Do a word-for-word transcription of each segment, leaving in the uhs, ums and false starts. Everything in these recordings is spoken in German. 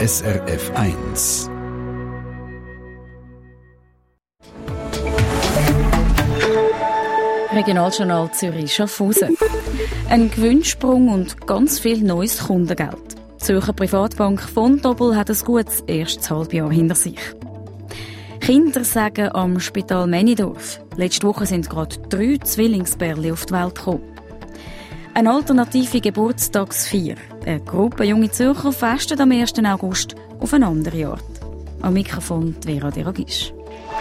S R F eins. Regionaljournal Zürich-Schaffhausen. Ein Gewinnsprung und ganz viel neues Kundengeld. Die Zürcher Privatbank Vontobel hat ein gutes erstes Halbjahr hinter sich. Kinder sagen am Spital Männidorf. Letzte Woche sind gerade drei Zwillingsbärli auf die Welt gekommen. Eine alternative Geburtstagsfeier. Eine Gruppe junge Zürcher festet am ersten August auf eine andere Art. Am Mikrofon Vera Deragisch.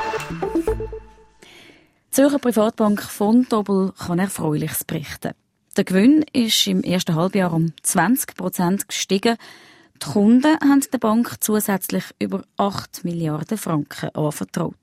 Die Zürcher Privatbank Vontobel kann Erfreuliches berichten. Der Gewinn ist im ersten Halbjahr um zwanzig Prozent gestiegen. Die Kunden haben der Bank zusätzlich über acht Milliarden Franken anvertraut.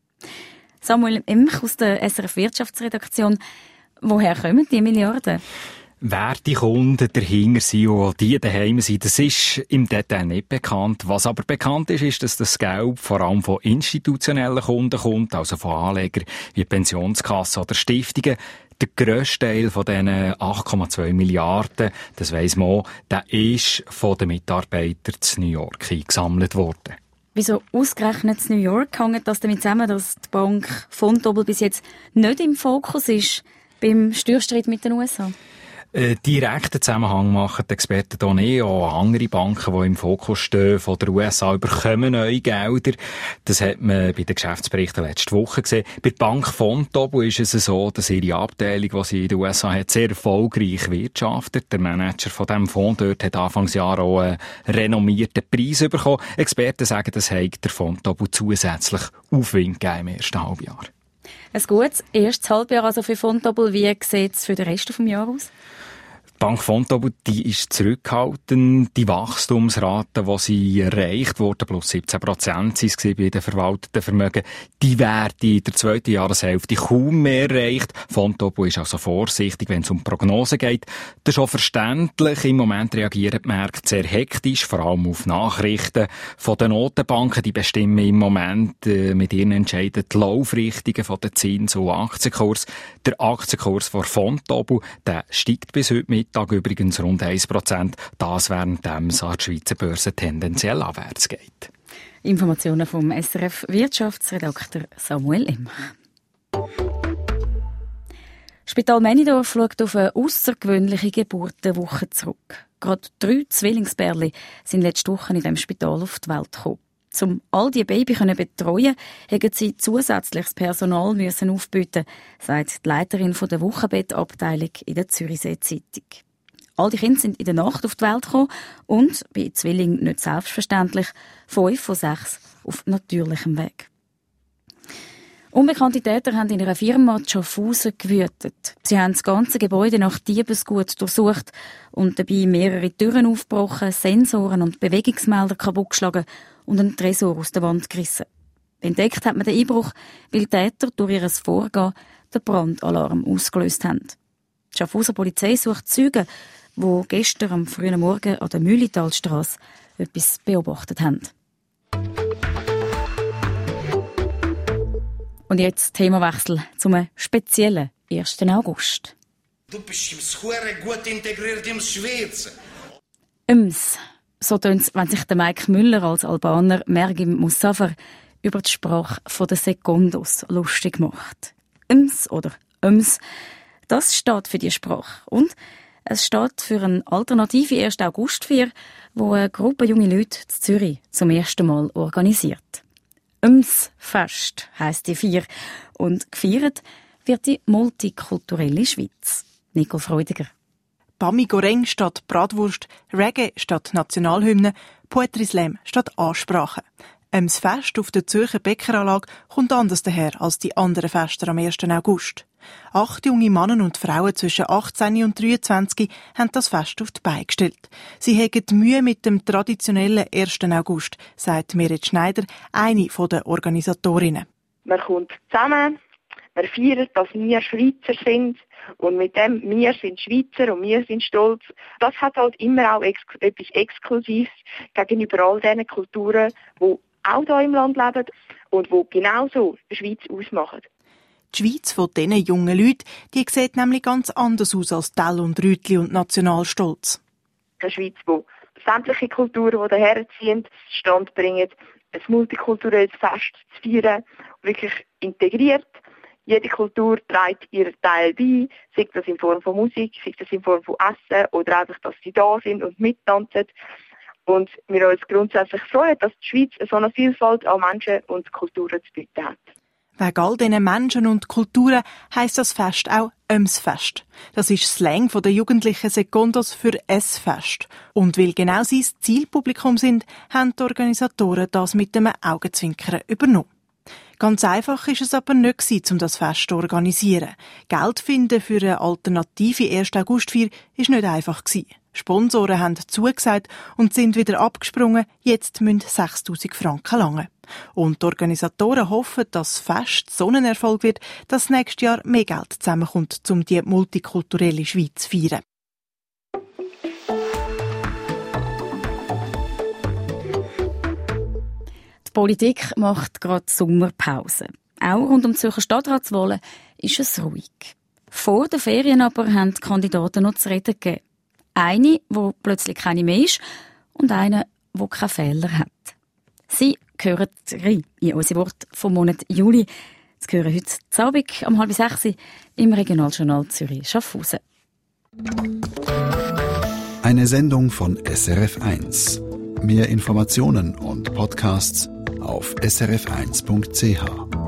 Samuel Imch aus der S R F Wirtschaftsredaktion. Woher kommen die Milliarden? Wer die Kunden dahinter sind und die daheim sind, das ist im Detail nicht bekannt. Was aber bekannt ist, ist, dass das Geld vor allem von institutionellen Kunden kommt, also von Anlegern wie Pensionskassen oder Stiftungen. Der grösste Teil von diesen acht Komma zwei Milliarden, das weiss man auch, der ist von den Mitarbeitern in New York eingesammelt worden. Wieso ausgerechnet in New York hängt das damit zusammen, dass die Bank Vontobel bis jetzt nicht im Fokus ist beim Steuerstreit mit den U S A? Äh, direkten Zusammenhang machen die Experten hier nicht. Auch andere Banken, die im Fokus stehen, von der U S A, überkommen neue Gelder. Das hat man bei den Geschäftsberichten letzte Woche gesehen. Bei der Bank Vontobel ist es so, dass ihre Abteilung, die sie in den U S A hat, sehr erfolgreich wirtschaftet. Der Manager von diesem Fonds dort hat Anfangsjahr auch einen renommierten Preis bekommen. Experten sagen, das hat der Vontobel zusätzlich Aufwind gegeben im ersten Halbjahr. Ein gutes erstes Halbjahr also für Vontobel. Wie sieht es für den Rest des Jahres aus? Die Bank Vontobel, die ist zurückhaltend. Die Wachstumsrate, die sie erreicht wurde, plus siebzehn Prozent sind es bei den verwalteten Vermögen, die werden in der zweiten Jahreshälfte kaum mehr erreicht. Vontobel ist also vorsichtig, wenn es um Prognosen geht. Das ist auch verständlich. Im Moment reagieren die Märkte sehr hektisch, vor allem auf Nachrichten von den Notenbanken. Die bestimmen im Moment äh, mit ihren Entscheidungen die Laufrichtungen von den Zins- und Aktienkurs. Der Aktienkurs von Vontobel, der steigt bis heute mit Tag übrigens rund ein Prozent. Das während dem es an der Schweizer Börse tendenziell abwärts geht. Informationen vom S R F Wirtschaftsredakteur Samuel Imch. Spital Männidorf schaut auf eine außergewöhnliche Geburtenwoche zurück. Gerade drei Zwillingsbärli sind letzte Woche in diesem Spital auf die Welt gekommen. Um all diese Babys zu betreuen, mussten sie zusätzliches Personal müssen aufbieten, sagt die Leiterin der Wochenbettabteilung in der Zürichsee Zeitung. All die Kinder sind in der Nacht auf die Welt gekommen und, bei Zwillingen nicht selbstverständlich, fünf von sechs auf natürlichem Weg. Unbekannte Täter haben in einer Firma in Schaffhausen gewütet. Sie haben das ganze Gebäude nach Diebesgut durchsucht und dabei mehrere Türen aufgebrochen, Sensoren und Bewegungsmelder kaputtgeschlagen und einen Tresor aus der Wand gerissen. Entdeckt hat man den Einbruch, weil die Täter durch ihr Vorgehen den Brandalarm ausgelöst haben. Die Schaffhauser Polizei sucht Zeugen, die gestern am frühen Morgen an der Mühlitalstrasse etwas beobachtet haben. Und jetzt Themawechsel zum speziellen ersten August. Du bist im Schuhe gut integriert im Schweiz. Ems. So tönt es, wenn sich der Mike Müller als Albaner Mergim Musafer über die Sprache der Sekundos lustig macht. Ems oder Ems, das steht für die Sprache. Und es steht für eine alternative ersten August-Feier, die eine Gruppe junge Leute in Zürich zum ersten Mal organisiert. Ems-Fest heisst die Feier. Und gefeiert wird die multikulturelle Schweiz. Nicole Freudiger. Bami Goreng statt Bratwurst, Reggae statt Nationalhymne, Poetry Slam statt Ansprache. Das Fest auf der Zürcher Bäckeranlage kommt anders daher als die anderen Feste am ersten August. Acht junge Männer und Frauen zwischen achtzehn und dreiundzwanzig haben das Fest auf die Beine gestellt. Sie haben Mühe mit dem traditionellen ersten August, sagt Meret Schneider, eine der Organisatorinnen. Man kommt zusammen, man feiert, dass wir Schweizer sind und mit dem «Wir sind Schweizer und wir sind stolz». Das hat halt immer auch ex- etwas Exklusives gegenüber all diesen Kulturen, die auch hier im Land leben und die genauso die Schweiz ausmachen. Die Schweiz von diesen jungen Leuten, die sieht nämlich ganz anders aus als Tell und Rütli und Nationalstolz. Eine Schweiz, die sämtliche Kulturen, die daher ziehen, Stand bringen, ein multikulturelles Fest zu feiern, wirklich integriert. Jede Kultur trägt ihren Teil bei, sei das in Form von Musik, sei das in Form von Essen oder einfach, dass sie da sind und mittanzen. Und wir uns grundsätzlich freuen, dass die Schweiz so eine Vielfalt an Menschen und Kulturen zu bieten hat. Wegen all diesen Menschen und Kulturen heisst das Fest auch Ömsfest. Das ist Slang von den jugendlichen Sekundos für S-Fest. Und weil genau sie das Zielpublikum sind, haben die Organisatoren das mit einem Augenzwinkern übernommen. Ganz einfach ist es aber nicht gewesen, um das Fest zu organisieren. Geld finden für eine alternative erste Augustfeier war nicht einfach gewesen. Sponsoren haben zugesagt und sind wieder abgesprungen. Jetzt müssen sechstausend Franken langen. Und die Organisatoren hoffen, dass das Fest so ein Erfolg wird, dass nächstes Jahr mehr Geld zusammenkommt, um die multikulturelle Schweiz zu feiern. Die Politik macht gerade Sommerpause. Auch rund um die Zürcher Stadtratswahlen ist es ruhig. Vor den Ferien aber haben die Kandidaten noch zu reden gegeben. Eine, die plötzlich keine mehr ist, und eine, die keine Fehler hat. Sie gehören rein in unser Wort vom Monat Juli. Sie gehören heute zu Abend um halb sechs im Regionaljournal Zürich-Schaffhausen. Eine Sendung von S R F eins. Mehr Informationen und Podcasts auf s r f eins punkt c h.